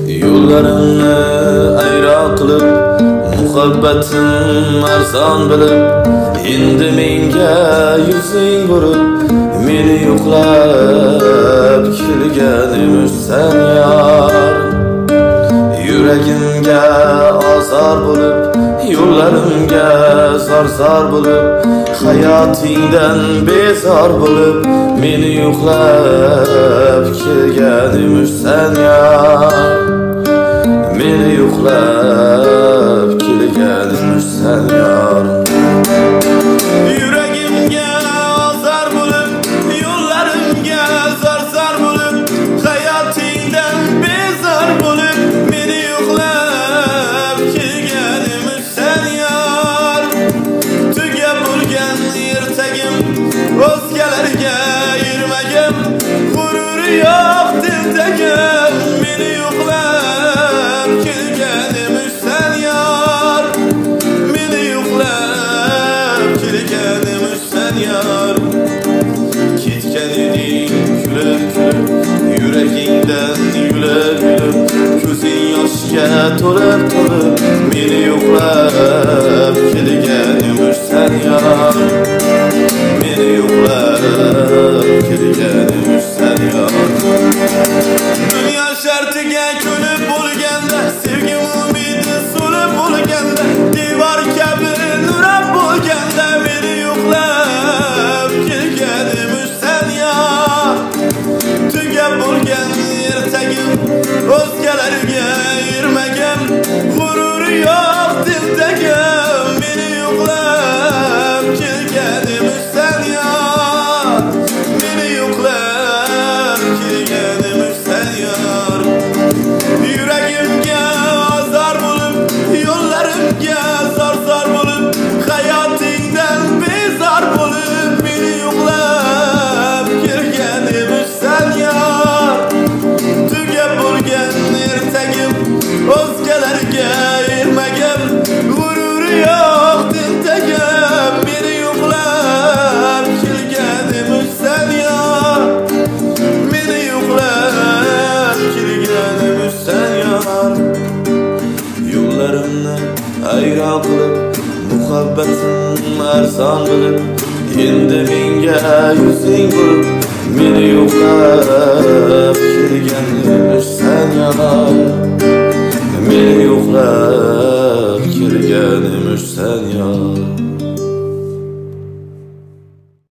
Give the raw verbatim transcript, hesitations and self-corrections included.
Yo'llarimni ayro qilib, muhabbatim arzon bilib, endi menga yuzing burib, meni yo'qlab kelgan emassan yor. Yuragimga ozor bo'lib, yo'llarimga zor-zor bo'lib, hayotingdan bezor bo'lib, meni yo'qlab kelgan emassan yor. Meni yo'qlab kelgan emassan yor. Yuragimga ozor bo'lib, yo'llarimga zor-zor bo'lib, hayotingdan bezor bo'lib, meni yo'qlab kelgan emassan yor. Tugab bo'lgan ertagim, o'zgalarga yurmagim, g'ururi yo'q dildagim, meni yo'qlab kelgan emassan yor. Meni yo'qlab kelgan emassan yor. Ketgan eding kulib kulib, yuragingdan yulib yulib, ko'zing yoshga to'lib to'lib, meni yo'qlab kelgan emassan yor. Meni yo'qlab kelgan emassan yor. Dünya shartiga ko'nib bo'lganda, sevgim umidi so'lib bo'lganda, devor kabi nurab bo'lganda, meni yo'qlab kelgan emassan yor. Tugab bo'lgan ertagim, o'zgalarga yurmagim, g'ururi yo'q dildagim, meni yo'qlab kelgan emassan yor. Meni yo'qlab kelgan emassan yor. Yuragimga ozor bo'lib, yo'llarimga zor-zor bo'lib, hayotingdan bezor bo'lib, meni yo'qlab kelgan emassan yor. Tugab bo'lgan ertagim, o'zgalarga yurmagim, g'ururi yo'q dildagim, meni yo'qlab kelgan emassan yor. Meni yo'qlab kelgan emassan yor. Yo'llarimni ayro qilib, muhabbatim arzon bilib, endi menga yuzing burib, meni yo'qlab kelgan emassan yor. Meni yo'qlab kelgan emassan yor.